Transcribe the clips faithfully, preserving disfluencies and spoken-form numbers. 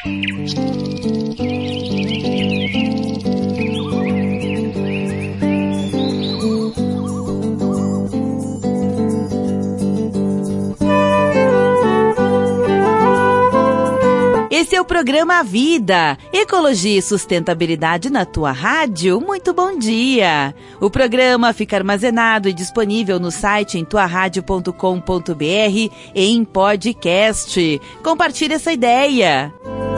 Esse é o programa A Vida, Ecologia e Sustentabilidade na tua rádio. Muito bom dia! O programa fica armazenado e disponível no site em tua rádio ponto com ponto b r em podcast. Compartilhe essa ideia!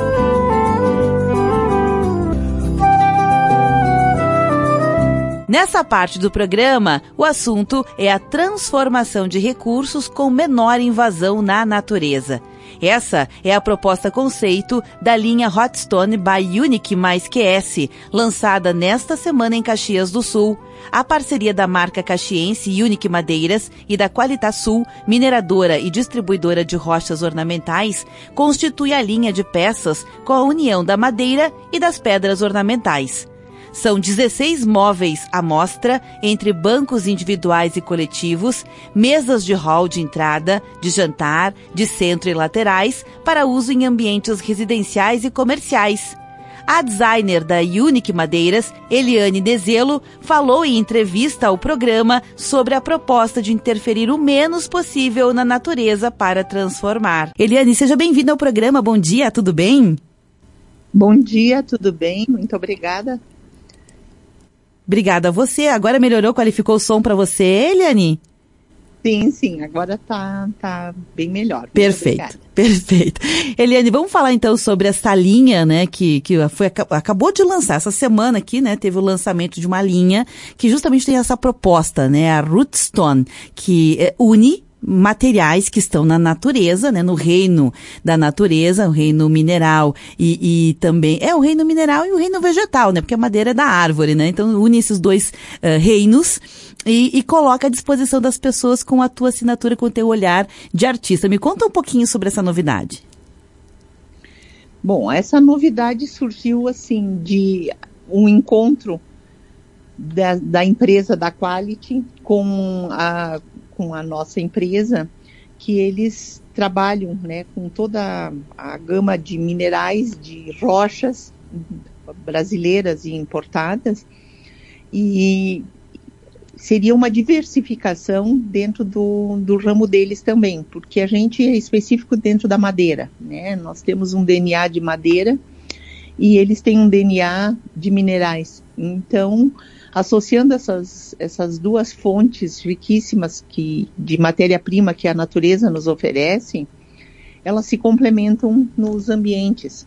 Nessa parte do programa, o assunto é a transformação de recursos com menor invasão na natureza. Essa é a proposta conceito da linha Hotstone by Unique mais Q S, lançada nesta semana em Caxias do Sul. A parceria da marca caxiense Unique Madeiras e da Qualitasul, mineradora e distribuidora de rochas ornamentais, constitui a linha de peças com a união da madeira e das pedras ornamentais. São dezesseis móveis à mostra, entre bancos individuais e coletivos, mesas de hall de entrada, de jantar, de centro e laterais, para uso em ambientes residenciais e comerciais. A designer da Unique Madeiras, Eliane Nezelo, falou em entrevista ao programa sobre a proposta de interferir o menos possível na natureza para transformar. Eliane, seja bem-vinda ao programa. Bom dia, tudo bem? Bom dia, tudo bem? Muito obrigada. Obrigada a você. Agora melhorou, qualificou o som para você, Eliane? Sim, sim. Agora tá, tá bem melhor. Perfeito, perfeito. Eliane, vamos falar então sobre essa linha, né, que, que foi, acabou de lançar essa semana aqui, né, teve o lançamento de uma linha que justamente tem essa proposta, né, a Rootstone, que é, une materiais que estão na natureza, né, no reino da natureza, o reino mineral e, e também, é o reino mineral e o reino vegetal, né, porque a madeira é da árvore, né, então une esses dois uh, reinos e, e coloca à disposição das pessoas com a tua assinatura, com o teu olhar de artista. Me conta um pouquinho sobre essa novidade. Bom, essa novidade surgiu assim de um encontro da, da empresa da Quality com a com a nossa empresa, que eles trabalham, né, com toda a gama de minerais, de rochas brasileiras e importadas, e seria uma diversificação dentro do, do ramo deles também, porque a gente é específico dentro da madeira, né? Nós temos um D N A de madeira e eles têm um D N A de minerais. Então, associando essas, essas duas fontes riquíssimas que, de matéria-prima que a natureza nos oferece, elas se complementam nos ambientes.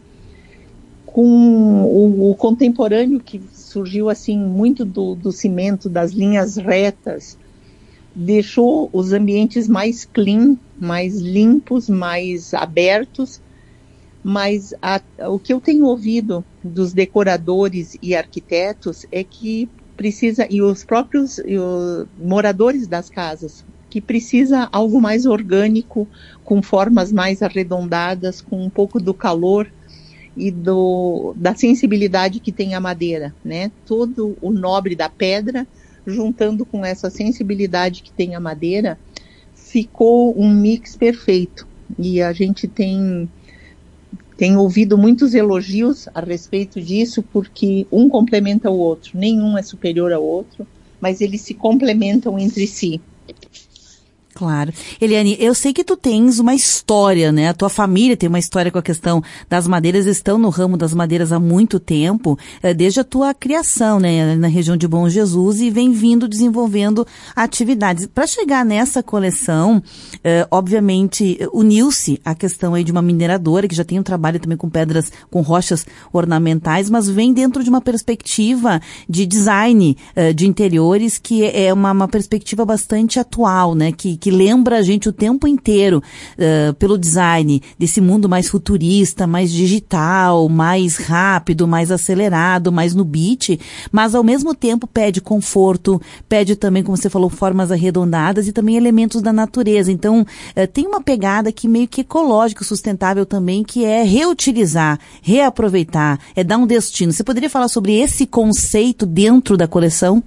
Com o, o contemporâneo que surgiu assim muito do, do cimento, das linhas retas, deixou os ambientes mais clean, mais limpos, mais abertos, mas a, o que eu tenho ouvido dos decoradores e arquitetos é que precisa, e os próprios e os moradores das casas, que precisa algo mais orgânico, com formas mais arredondadas, com um pouco do calor e do, da sensibilidade que tem a madeira, né? Todo o nobre da pedra, juntando com essa sensibilidade que tem a madeira, ficou um mix perfeito. E a gente tem... Tenho ouvido muitos elogios a respeito disso, porque um complementa o outro. Nenhum é superior ao outro, mas eles se complementam entre si. Claro. Eliane, eu sei que tu tens uma história, né? A tua família tem uma história com a questão das madeiras, estão no ramo das madeiras há muito tempo, desde a tua criação, né? Na região de Bom Jesus, e vem vindo desenvolvendo atividades. Para chegar nessa coleção, eh, obviamente, uniu-se a questão aí de uma mineradora, que já tem um trabalho também com pedras, com rochas ornamentais, mas vem dentro de uma perspectiva de design eh, de interiores, que é uma, uma perspectiva bastante atual, né? Que, que que lembra a gente o tempo inteiro, uh, pelo design desse mundo mais futurista, mais digital, mais rápido, mais acelerado, mais no beat, mas ao mesmo tempo pede conforto, pede também, como você falou, formas arredondadas e também elementos da natureza. Então, uh, tem uma pegada que meio que ecológica, sustentável também, que é reutilizar, reaproveitar, é dar um destino. Você poderia falar sobre esse conceito dentro da coleção?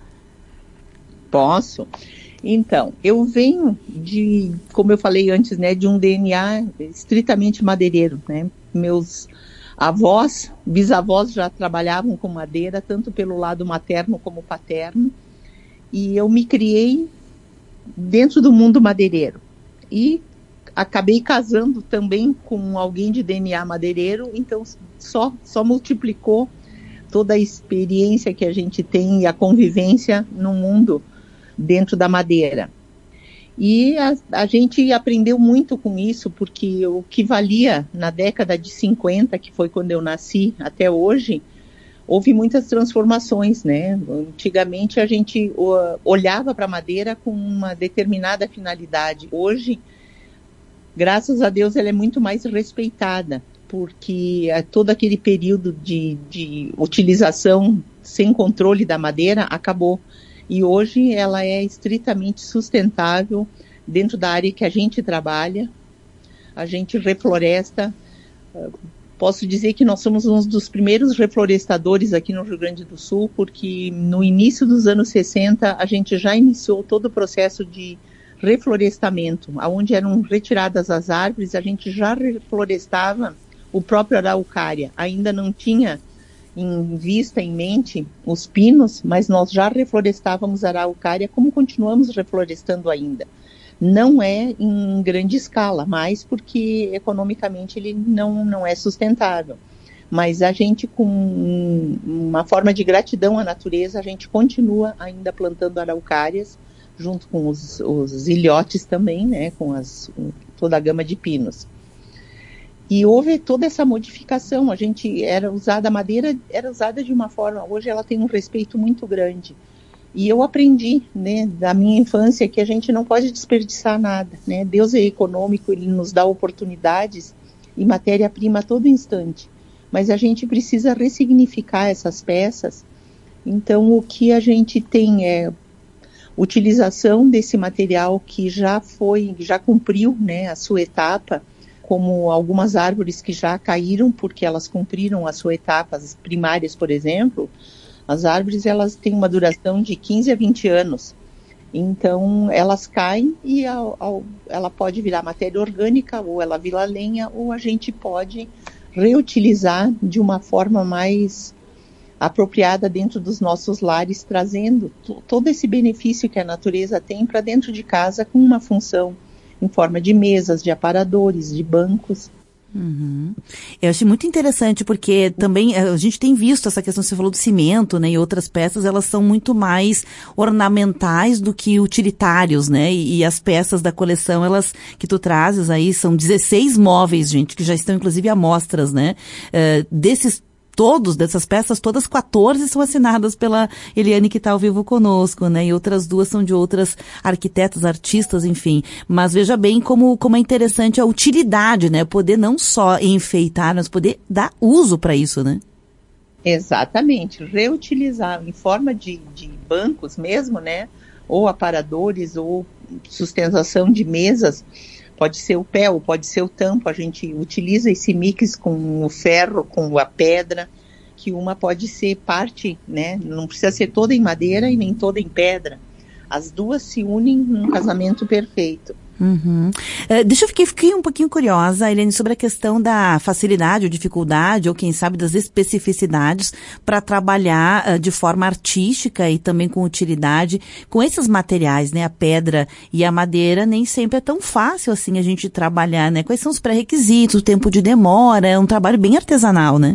Posso. Então, eu venho de, como eu falei antes, né, de um D N A estritamente madeireiro, né? Meus avós, bisavós já trabalhavam com madeira, tanto pelo lado materno como paterno, e eu me criei dentro do mundo madeireiro. E acabei casando também com alguém de D N A madeireiro, então só, só multiplicou toda a experiência que a gente tem e a convivência no mundo dentro da madeira. E a, a gente aprendeu muito com isso, porque o que valia na década de cinquenta, que foi quando eu nasci, até hoje, houve muitas transformações, né? Antigamente a gente uh, olhava para a madeira com uma determinada finalidade. Hoje, graças a Deus, ela é muito mais respeitada, porque uh, todo aquele período de, de utilização sem controle da madeira acabou. E hoje ela é estritamente sustentável dentro da área que a gente trabalha. A gente refloresta. Posso dizer que nós somos um dos primeiros reflorestadores aqui no Rio Grande do Sul, porque no início dos anos sessenta a gente já iniciou todo o processo de reflorestamento, onde eram retiradas as árvores, a gente já reflorestava o próprio araucária. Ainda não tinha em vista, em mente, os pinos, mas nós já reflorestávamos a araucária, como continuamos reflorestando ainda. Não é em grande escala, mas porque economicamente ele não, não é sustentável. Mas a gente, com uma forma de gratidão à natureza, a gente continua ainda plantando araucárias, junto com os, os ilhotes também, né, com as, toda a gama de pinos. E houve toda essa modificação, a gente era usada, a madeira era usada de uma forma, hoje ela tem um respeito muito grande. E eu aprendi, né, da minha infância, que a gente não pode desperdiçar nada, né? Deus é econômico, Ele nos dá oportunidades e matéria-prima a todo instante. Mas a gente precisa ressignificar essas peças. Então, o que a gente tem é utilização desse material que já foi, já cumpriu, né, a sua etapa, como algumas árvores que já caíram porque elas cumpriram a sua etapa, as primárias, por exemplo. As árvores, elas têm uma duração de quinze a vinte anos. Então, elas caem e ao, ao, ela pode virar matéria orgânica, ou ela vira lenha, ou a gente pode reutilizar de uma forma mais apropriada dentro dos nossos lares, trazendo t- todo esse benefício que a natureza tem para dentro de casa com uma função em forma de mesas, de aparadores, de bancos. Uhum. Eu achei muito interessante porque também a gente tem visto essa questão, você falou do cimento, né, e outras peças, elas são muito mais ornamentais do que utilitários, né, e, e as peças da coleção, elas que tu trazes aí, são dezesseis móveis, gente, que já estão inclusive amostras, né, uh, desses todos, dessas peças, todas quatorze são assinadas pela Eliane, que está ao vivo conosco, né? E outras duas são de outras arquitetas, artistas, enfim. Mas veja bem como, como é interessante a utilidade, né? Poder não só enfeitar, mas poder dar uso para isso, né? Exatamente. Reutilizar em forma de, de bancos mesmo, né? Ou aparadores, ou sustentação de mesas. Pode ser o pé ou pode ser o tampo, a gente utiliza esse mix com o ferro, com a pedra, que uma pode ser parte, né? Não precisa ser toda em madeira e nem toda em pedra. As duas se unem num casamento perfeito. Uhum. Uh, deixa eu fiquei, fiquei um pouquinho curiosa, Eliane, sobre a questão da facilidade ou dificuldade, ou quem sabe das especificidades para trabalhar uh, de forma artística e também com utilidade com esses materiais, né? A pedra e a madeira nem sempre é tão fácil assim a gente trabalhar, né? Quais são os pré-requisitos, o tempo de demora, é um trabalho bem artesanal, né?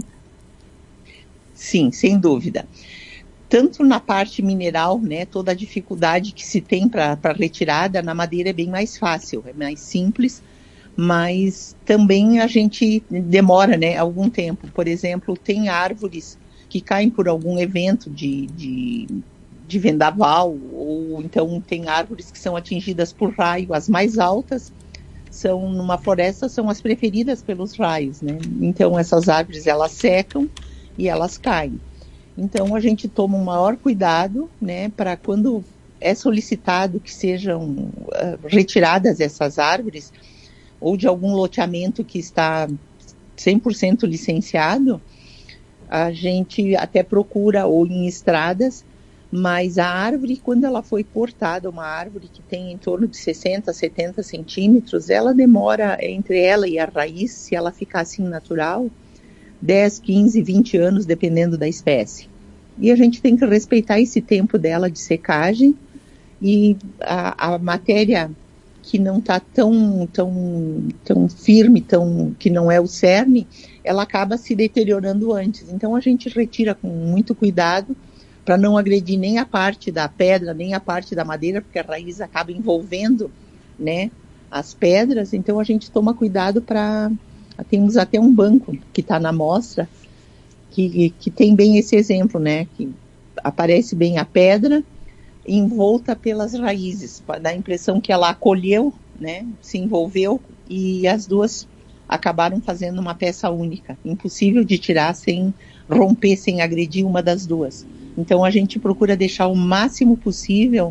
Sim, sem dúvida. Tanto na parte mineral, né, toda a dificuldade que se tem para a retirada, na madeira é bem mais fácil, é mais simples, mas também a gente demora, né, algum tempo. Por exemplo, tem árvores que caem por algum evento de, de, de vendaval, ou então tem árvores que são atingidas por raio. As mais altas são, numa floresta, são as preferidas pelos raios, né? Então essas árvores, elas secam e elas caem. Então, a gente toma um maior cuidado, né, para quando é solicitado que sejam uh, retiradas essas árvores, ou de algum loteamento que está cem por cento licenciado, a gente até procura, ou em estradas, mas a árvore, quando ela foi cortada, uma árvore que tem em torno de sessenta, setenta centímetros, ela demora, entre ela e a raiz, se ela ficar assim natural, dez, quinze, vinte anos, dependendo da espécie. E a gente tem que respeitar esse tempo dela de secagem, e a, a matéria que não está tão, tão, tão firme, tão, que não é o cerne, ela acaba se deteriorando antes. Então a gente retira com muito cuidado para não agredir nem a parte da pedra, nem a parte da madeira, porque a raiz acaba envolvendo, né, as pedras. Então a gente toma cuidado para... Temos até um banco que está na mostra, que, que tem bem esse exemplo, né, que aparece bem a pedra envolta pelas raízes, dá a impressão que ela acolheu, né, se envolveu, e as duas acabaram fazendo uma peça única, impossível de tirar sem romper, sem agredir uma das duas. Então a gente procura deixar o máximo possível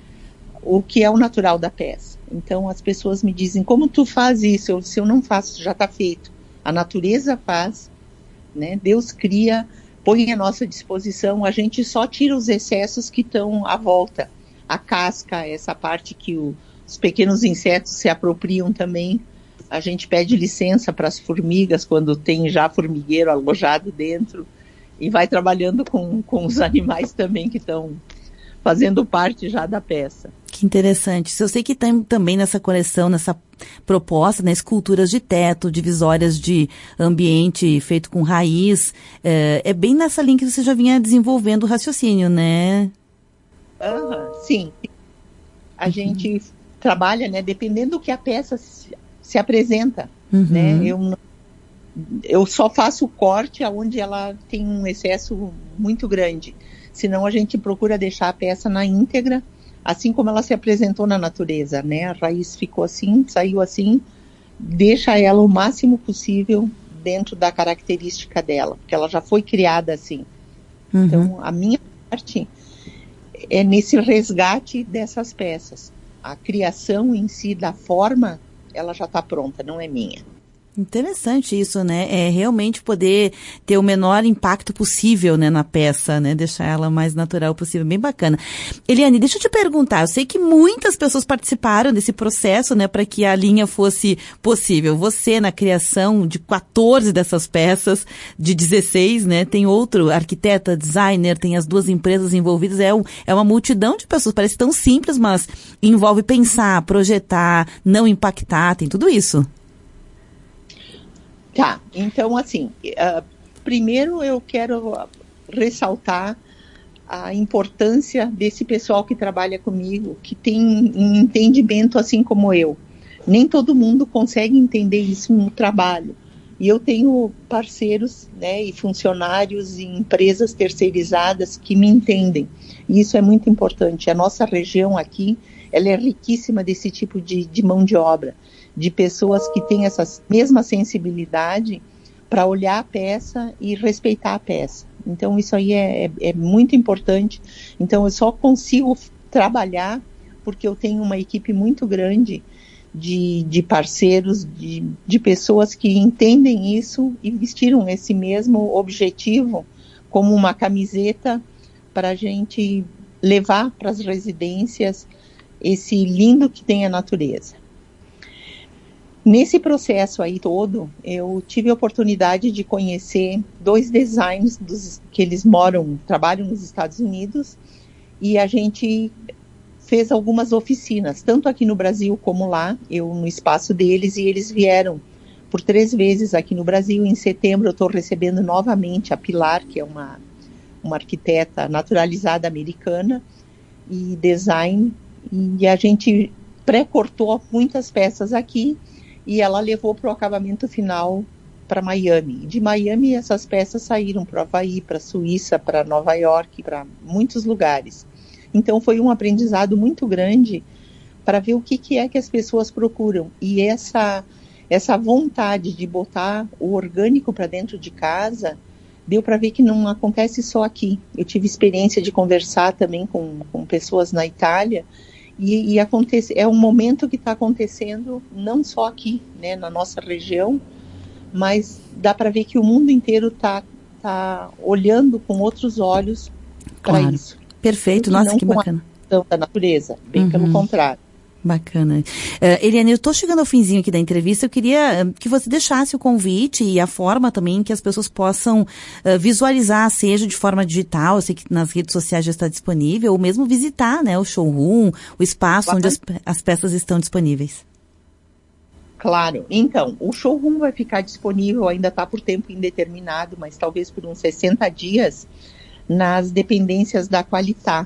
o que é o natural da peça. Então as pessoas me dizem, como tu faz isso? Eu, se eu não faço, já está feito. A natureza faz, né? Deus cria, põe à nossa disposição, a gente só tira os excessos que estão à volta. A casca, essa parte que o, os pequenos insetos se apropriam também. A gente pede licença para as formigas quando tem já formigueiro alojado dentro, e vai trabalhando com, com os animais também que estão fazendo parte já da peça. Que interessante. Eu sei que tem também nessa coleção, nessa proposta, né, esculturas de teto, divisórias de ambiente feito com raiz. É, é bem nessa linha que você já vinha desenvolvendo o raciocínio, né? Uhum, sim. A uhum. gente trabalha, né, dependendo do que a peça se, se apresenta. Uhum. Né? Eu, eu só faço o corte onde ela tem um excesso muito grande. Senão a gente procura deixar a peça na íntegra, assim como ela se apresentou na natureza, né? A raiz ficou assim, saiu assim, deixa ela o máximo possível dentro da característica dela, porque ela já foi criada assim. Uhum. Então, a minha parte é nesse resgate dessas peças. A criação em si, da forma, ela já está pronta, não é minha. Interessante isso, né? É realmente poder ter o menor impacto possível, né, na peça, né? Deixar ela mais natural possível. Bem bacana. Eliane, deixa eu te perguntar. Eu sei que muitas pessoas participaram desse processo, né, para que a linha fosse possível. Você, na criação de quatorze dessas peças, de dezesseis, né? Tem outro arquiteta, designer, tem as duas empresas envolvidas. É, um, é uma multidão de pessoas. Parece tão simples, mas envolve pensar, projetar, não impactar. Tem tudo isso. Tá, então assim, uh, primeiro eu quero ressaltar a importância desse pessoal que trabalha comigo, que tem um entendimento assim como eu. Nem todo mundo consegue entender isso no trabalho. E eu tenho parceiros, né, e funcionários e empresas terceirizadas que me entendem. E isso é muito importante. A nossa região aqui, ela é riquíssima desse tipo de, de mão de obra, de pessoas que têm essa mesma sensibilidade para olhar a peça e respeitar a peça. Então isso aí é, é, é muito importante. Então eu só consigo trabalhar porque eu tenho uma equipe muito grande de, de parceiros, de, de pessoas que entendem isso e vestiram esse mesmo objetivo como uma camiseta para a gente levar para as residências esse lindo que tem a natureza. Nesse processo aí todo, eu tive a oportunidade de conhecer dois designers dos, que eles moram, trabalham nos Estados Unidos, e a gente fez algumas oficinas, tanto aqui no Brasil como lá, eu no espaço deles, e eles vieram por três vezes aqui no Brasil. Em setembro eu estou recebendo novamente a Pilar, que é uma, uma arquiteta naturalizada americana, e design, e a gente pré-cortou muitas peças aqui, e ela levou para o acabamento final para Miami. De Miami essas peças saíram para o Havaí, para a Suíça, para Nova York, para muitos lugares. Então foi um aprendizado muito grande para ver o que, que é que as pessoas procuram. E essa, essa vontade de botar o orgânico para dentro de casa, deu para ver que não acontece só aqui. Eu tive experiência de conversar também com, com pessoas na Itália, E, e acontece, é um momento que está acontecendo não só aqui, né, na nossa região, mas dá para ver que o mundo inteiro está tá olhando com outros olhos para claro. isso. Perfeito, e nossa, não que com bacana. A da natureza, bem uhum. pelo contrário. Bacana. Uh, Eliane, eu estou chegando ao finzinho aqui da entrevista, eu queria uh, que você deixasse o convite e a forma também que as pessoas possam uh, visualizar, seja de forma digital, eu sei que nas redes sociais já está disponível, ou mesmo visitar, né, o showroom, o espaço onde as, as peças estão disponíveis. Claro. Então, o showroom vai ficar disponível, ainda está por tempo indeterminado, mas talvez por uns sessenta dias, nas dependências da Qualitá.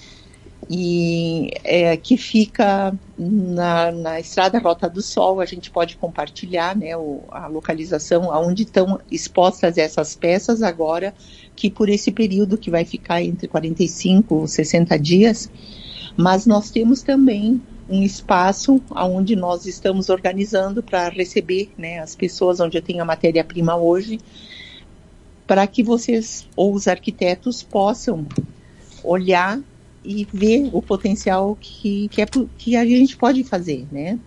E é, que fica na, na Estrada Rota do Sol. A gente pode compartilhar, né, o, a localização onde estão expostas essas peças agora, que por esse período que vai ficar entre quarenta e cinco e sessenta dias, mas nós temos também um espaço onde nós estamos organizando para receber, né, as pessoas, onde eu tenho a matéria-prima hoje, para que vocês ou os arquitetos possam olhar e ver o potencial que, que, é, que a gente pode fazer, né?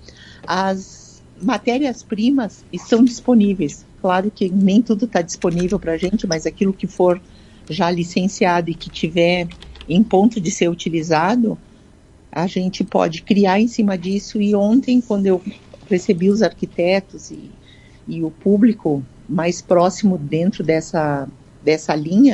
As matérias-primas estão disponíveis. Claro que nem tudo está disponível para a gente, mas aquilo que for já licenciado e que tiver em ponto de ser utilizado, a gente pode criar em cima disso. E ontem, quando eu recebi os arquitetos e, e o público mais próximo dentro dessa, dessa linha,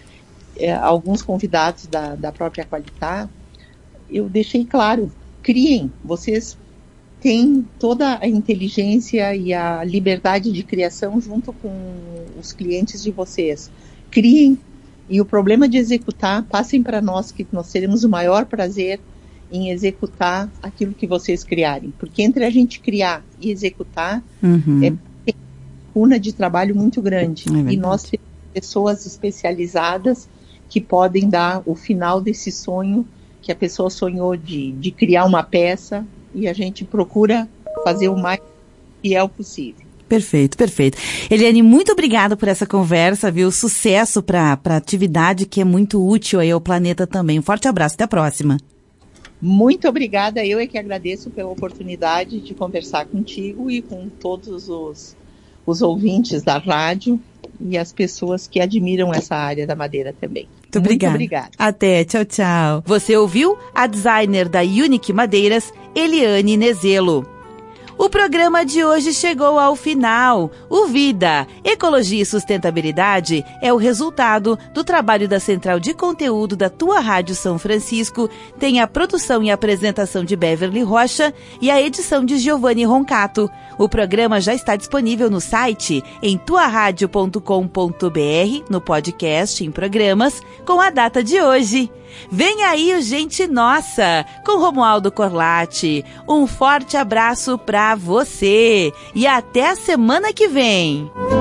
É, alguns convidados da, da própria Qualitá, eu deixei claro, criem, vocês têm toda a inteligência e a liberdade de criação junto com os clientes de vocês. Criem, e o problema de executar, passem para nós, que nós teremos o maior prazer em executar aquilo que vocês criarem, porque entre a gente criar e executar, uhum. é uma lacuna de trabalho muito grande, é e nós temos pessoas especializadas que podem dar o final desse sonho que a pessoa sonhou de, de criar uma peça, e a gente procura fazer o mais fiel possível. Perfeito, perfeito. Eliane, muito obrigada por essa conversa, viu? Sucesso para a atividade que é muito útil aí ao planeta também. Um forte abraço, até a próxima. Muito obrigada, eu é que agradeço pela oportunidade de conversar contigo e com todos os, os ouvintes da rádio e as pessoas que admiram essa área da madeira também. Muito obrigada. Muito obrigada. Até, tchau, tchau. Você ouviu a designer da Unique Madeiras, Eliane Nezelo. O programa de hoje chegou ao final. O Vida, Ecologia e Sustentabilidade é o resultado do trabalho da Central de Conteúdo da Tua Rádio São Francisco, tem a produção e apresentação de Beverly Rocha e a edição de Giovanni Roncato. O programa já está disponível no site em tua rádio ponto com ponto b r, no podcast em programas, com a data de hoje. Vem aí o Gente Nossa, com Romualdo Corlatti. Um forte abraço pra você e até a semana que vem.